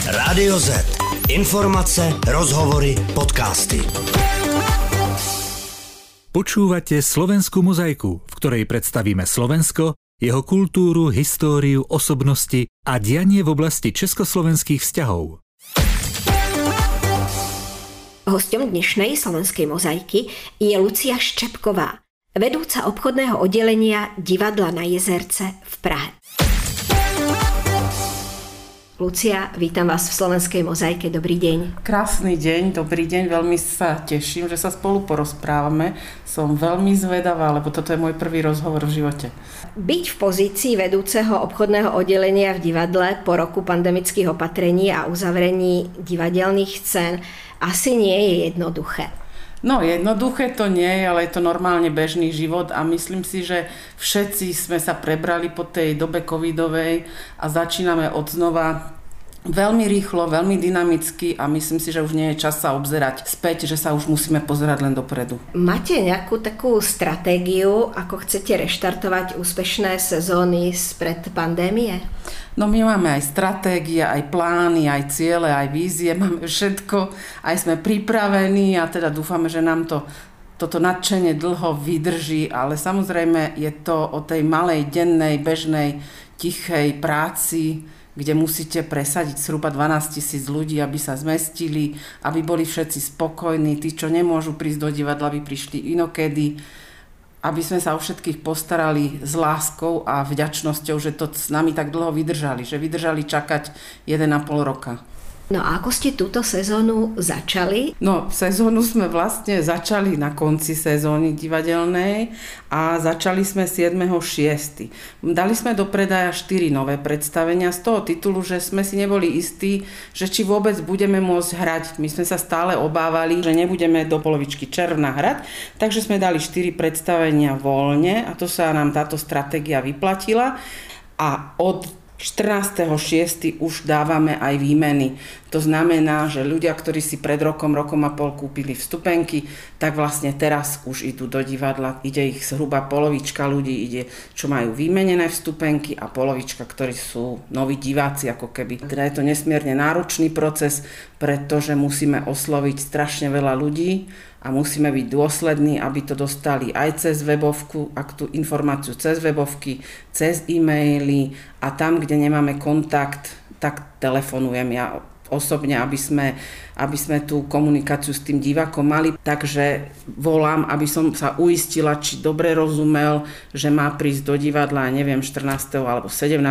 Rádio Z. Informace, rozhovory, podcasty. Počúvate Slovenskú mozaiku, v ktorej predstavíme Slovensko, jeho kultúru, históriu, osobnosti a dianie v oblasti československých vzťahov. Hosťom dnešnej Slovenskej mozaiky je Lucia Ščepková, vedúca obchodného oddelenia Divadla Na Jezerce v Prahe. Lucia, vítam vás v Slovenskej mozaike. Dobrý deň. Krásny deň, dobrý deň. Veľmi sa teším, že sa spolu porozprávame. Som veľmi zvedavá, lebo toto je môj prvý rozhovor v živote. Byť v pozícii vedúceho obchodného oddelenia v divadle po roku pandemických opatrení a uzavrení divadelných scén asi nie je jednoduché. No, jednoduché to nie je, ale je to normálne bežný život a myslím si, že všetci sme sa prebrali po tej dobe covidovej a začíname odznova veľmi rýchlo, veľmi dynamicky a myslím si, že už nie je čas sa obzerať späť, že sa už musíme pozerať len dopredu. Máte nejakú takú stratégiu, ako chcete reštartovať úspešné sezóny spred pandémie? No my máme aj stratégie, aj plány, aj ciele, aj vízie, máme všetko, aj sme pripravení a teda dúfame, že nám toto nadšenie dlho vydrží, ale samozrejme je to o tej malej, dennej, bežnej, tichej práci, kde musíte presadiť zhruba 12 000 ľudí, aby sa zmestili, aby boli všetci spokojní, tí, čo nemôžu prísť do divadla, aby prišli inokedy, aby sme sa o všetkých postarali s láskou a vďačnosťou, že to s nami tak dlho vydržali, že vydržali čakať 1,5 roka. No a ako ste túto sezónu začali? No, sezónu sme vlastne začali na konci sezóny divadelnej a začali sme 7.6. Dali sme do predaja 4 nové predstavenia z toho titulu, že sme si neboli istí, že či vôbec budeme môcť hrať. My sme sa stále obávali, že nebudeme do polovičky června hrať, takže sme dali 4 predstavenia voľne a to sa nám táto stratégia vyplatila a od 14.6. už dávame aj výmeny. To znamená, že ľudia, ktorí si pred rokom a pol kúpili vstupenky, tak vlastne teraz už idú do divadla. Ide ich zhruba polovička ľudí, čo majú vymenené vstupenky a polovička, ktorí sú noví diváci, ako keby. Teda je to nesmierne náročný proces, pretože musíme osloviť strašne veľa ľudí a musíme byť dôslední, aby to dostali aj cez webovku, ak tú informáciu cez webovky, cez e-maily a tam, kde nemáme kontakt, tak telefonujem ja osobne, aby sme tú komunikáciu s tým divákom mali. Takže volám, aby som sa uistila, či dobre rozumel, že má prísť do divadla, neviem, 14. alebo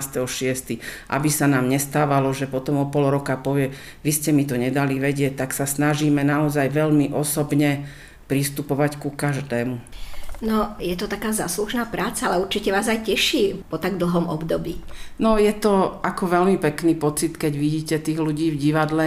17.6., aby sa nám nestávalo, že potom o pol roka povie, vy ste mi to nedali vedieť, tak sa snažíme naozaj veľmi osobne pristupovať ku každému. No, je to taká záslužná práca, ale určite vás aj teší po tak dlhom období. No, je to ako veľmi pekný pocit, keď vidíte tých ľudí v divadle.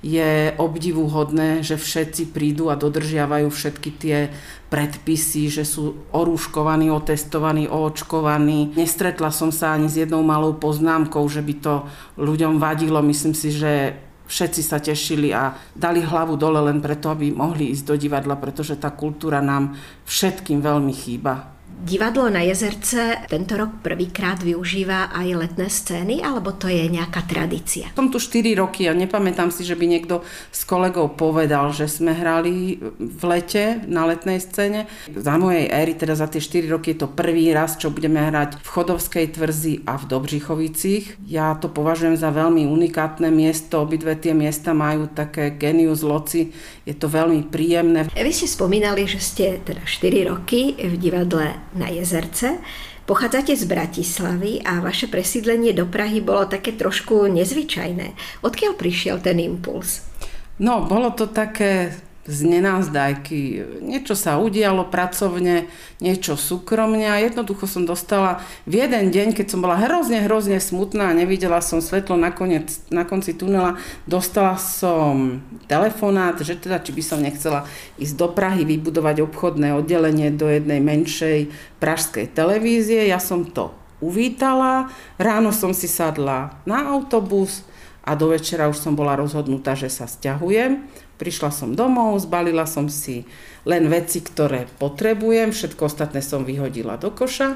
Je obdivuhodné, že všetci prídu a dodržiavajú všetky tie predpisy, že sú orúškovaní, otestovaní, oočkovaní. Nestretla som sa ani s jednou malou poznámkou, že by to ľuďom vadilo. Myslím si, že všetci sa tešili a dali hlavu dole len preto, aby mohli ísť do divadla, pretože tá kultúra nám všetkým veľmi chýba. Divadlo Na Jezerce tento rok prvýkrát využíva aj letné scény, alebo to je nejaká tradícia? Som tu 4 roky a nepamätám si, že by niekto s kolegou povedal, že sme hrali v lete na letnej scéne. Za mojej éry, teda za tie 4 roky, je to prvý raz, čo budeme hrať v Chodovskej tvrzi a v Dobřichovicích. Ja to považujem za veľmi unikátne miesto. Obidve tie miesta majú také genius loci. Je to veľmi príjemné. Vy ste spomínali, že ste teda 4 roky v divadle Na Jezerce. Pochádzate z Bratislavy a vaše presídlenie do Prahy bolo také trošku nezvyčajné. Odkiaľ prišiel ten impuls? No, bolo to také z nenázdajky. Niečo sa udialo pracovne, niečo súkromne a jednoducho som dostala v jeden deň, keď som bola hrozne smutná a nevidela som svetlo na konci tunela, dostala som telefonát, že teda či by som nechcela ísť do Prahy, vybudovať obchodné oddelenie do jednej menšej pražskej televízie. Ja som to uvítala, ráno som si sadla na autobus a do večera už som bola rozhodnutá, že sa sťahujem. Prišla som domov, zbalila som si len veci, ktoré potrebujem, všetko ostatné som vyhodila do koša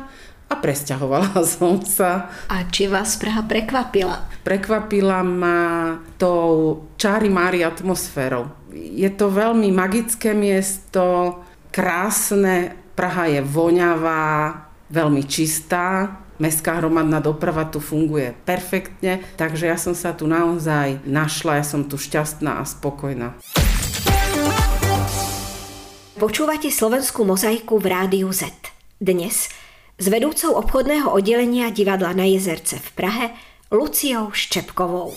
a presťahovala som sa. A či vás Praha prekvapila? Prekvapila ma tou čári-mári atmosférou. Je to veľmi magické miesto, krásne, Praha je voňavá, veľmi čistá, mestská hromadná doprava tu funguje perfektne, takže ja som sa tu naozaj našla, ja som tu šťastná a spokojná. Počúvate Slovenskú mozaiku v Rádiu Z. Dnes s vedúcou obchodného oddelenia divadla Na Jezerce v Prahe Luciou Ščepkovou.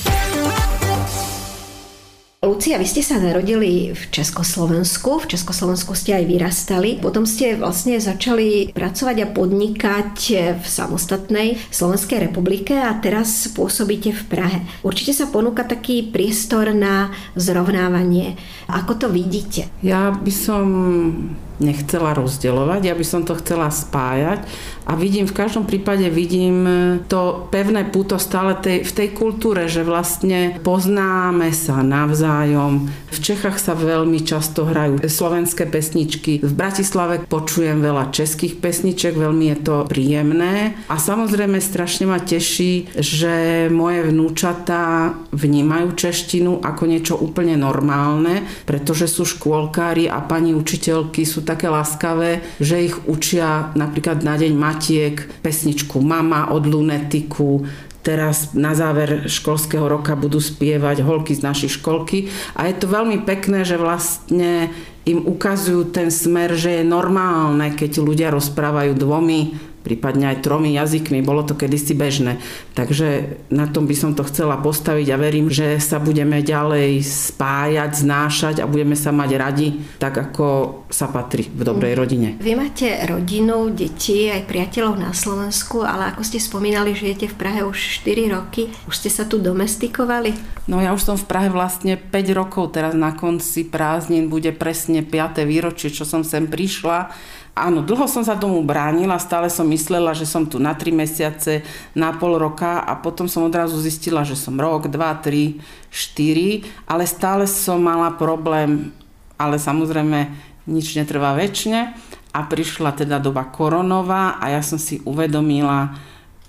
Lucia, vy ste sa narodili v Československu. V Československu ste aj vyrastali. Potom ste vlastne začali pracovať a podnikať v samostatnej Slovenskej republike a teraz pôsobíte v Prahe. Určite sa ponúka taký priestor na zrovnávanie. Ako to vidíte? Ja by som nechcela rozdeľovať, ja by som to chcela spájať a v každom prípade vidím to pevné puto stále v tej kultúre, že vlastne poznáme sa navzájom. V Čechách sa veľmi často hrajú slovenské pesničky, v Bratislave počujem veľa českých pesniček, veľmi je to príjemné a samozrejme strašne ma teší, že moje vnúčatá vnímajú češtinu ako niečo úplne normálne, pretože sú škôlkári a pani učiteľky sú také láskavé, že ich učia napríklad na Deň Matiek pesničku Mama od Lunetiku. Teraz na záver školského roka budú spievať holky z našej školky a je to veľmi pekné, že vlastne im ukazujú ten smer, že je normálne, keď ľudia rozprávajú dvomi, prípadne aj 3 jazykmi, bolo to kedysi bežné. Takže na tom by som to chcela postaviť a verím, že sa budeme ďalej spájať, znášať a budeme sa mať radi, tak ako sa patrí v dobrej rodine. Vy máte rodinu, deti, aj priateľov na Slovensku, ale ako ste spomínali, žijete v Prahe už 4 roky. Už ste sa tu domestikovali? No ja už som v Prahe vlastne 5 rokov, teraz na konci prázdnin bude presne 5. výročie, čo som sem prišla. Áno, dlho som sa tomu bránila, stále som myslela, že som tu na 3 mesiace, na pol roka a potom som odrazu zistila, že som rok, 2, 3, 4, ale stále som mala problém, ale samozrejme nič netrvá večne a prišla teda doba koronová a ja som si uvedomila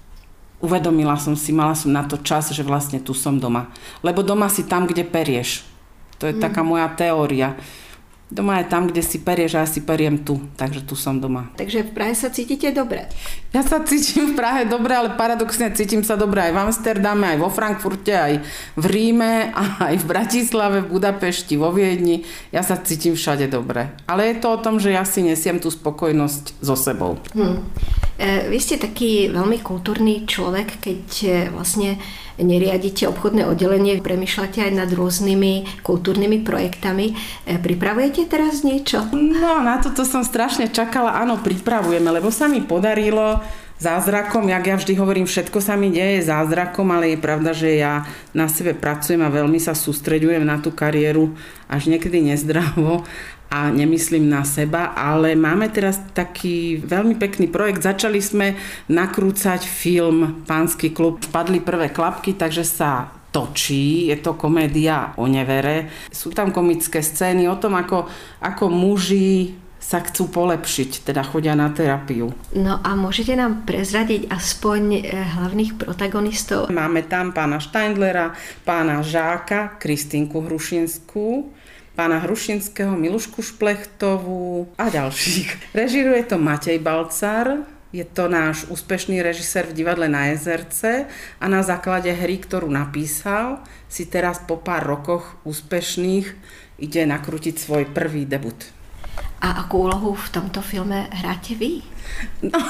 som si, mala som na to čas, že vlastne tu som doma. Lebo doma si tam, kde perieš. To je taká moja teória. Doma je tam, kde si perieš a ja si periem tu, takže tu som doma. Takže v Prahe sa cítite dobre? Ja sa cítim v Prahe dobre, ale paradoxne cítim sa dobre aj v Amsterdame, aj vo Frankfurte, aj v Ríme, aj v Bratislave, v Budapešti, vo Viedni. Ja sa cítim všade dobre. Ale je to o tom, že ja si nesiem tú spokojnosť so sebou. Vy ste taký veľmi kultúrny človek, keď vlastne neriadite obchodné oddelenie, premýšľate aj nad rôznymi kultúrnymi projektami. Pripravujete teraz niečo? No, na toto som strašne čakala. Áno, pripravujeme, lebo sa mi podarilo zázrakom, jak ja vždy hovorím, všetko sa mi deje zázrakom, ale je pravda, že ja na sebe pracujem a veľmi sa sústreďujem na tú kariéru až niekedy nezdravo a nemyslím na seba, ale máme teraz taký veľmi pekný projekt. Začali sme nakrúcať film Pánsky klub. Padli prvé klapky, takže sa točí. Je to komédia o nevere. Sú tam komické scény o tom, ako muži sa chcú polepšiť, teda chodia na terapiu. No a môžete nám prezradiť aspoň hlavných protagonistov? Máme tam pána Steindlera, pána Žáka, Kristínku Hrušinskú, pána Hrušinského, Milušku Šplechtovú a ďalších. Režiruje to Matej Balcar, je to náš úspešný režisér v divadle Na Jezerce a na základe hry, ktorú napísal, si teraz po pár rokoch úspešných ide nakrútiť svoj prvý debut. A akú úlohu v tomto filme hráte vy? No,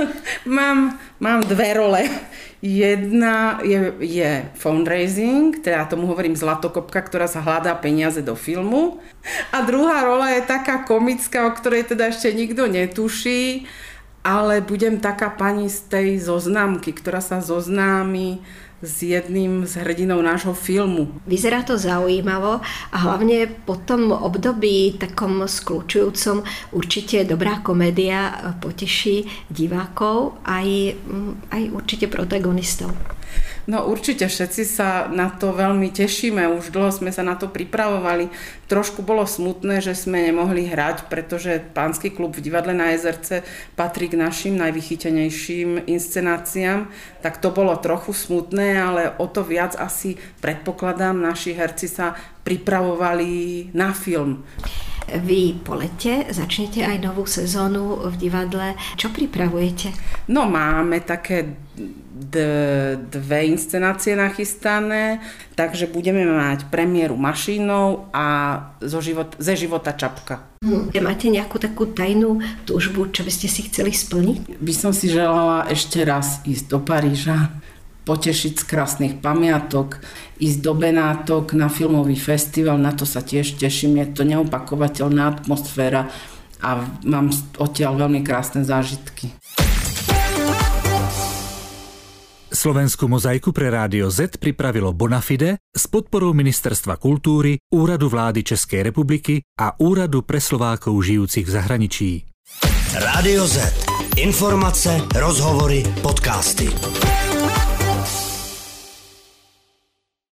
mám 2 role. Jedna je fundraising, teda tomu hovorím zlatokopka, ktorá sa hľadá peniaze do filmu. A druhá rola je taká komická, o ktorej teda ešte nikto netuší, ale budem taká pani z tej zoznamky, ktorá sa zoznámi s jedným z hrdinov nášho filmu. Vyzerá to zaujímavo a hlavne po tom období takom skľúčujúcom určite dobrá komédia poteší divákov aj určite protagonistov. No určite všetci sa na to veľmi tešíme, už dlho sme sa na to pripravovali. Trošku bolo smutné, že sme nemohli hrať, pretože Pánsky klub v divadle na Jezerce patrí k našim najvychytenejším inscenáciám, tak to bolo trochu smutné, ale o to viac asi predpokladám, naši herci sa pripravovali na film. Vy po lete začnete aj novú sezónu v divadle. Čo pripravujete? No máme také dve inscenácie nachystané, takže budeme mať premiéru Mašínov a ze života Čapka. Máte nejakú takú tajnú túžbu, čo by ste si chceli splniť? By som si želala ešte raz ísť do Paríža, potešiť z krásnych pamiatok, ísť do Benátok na filmový festival, na to sa tiež teším, je to neopakovateľná atmosféra a mám odtiaľ veľmi krásne zážitky. Slovenskú mozaiku pre Rádio Z pripravilo Bonafide s podporou Ministerstva kultúry, Úradu vlády Českej republiky a Úradu pre Slovákov žijúcich v zahraničí. Rádio Z. Informace, rozhovory, podcasty.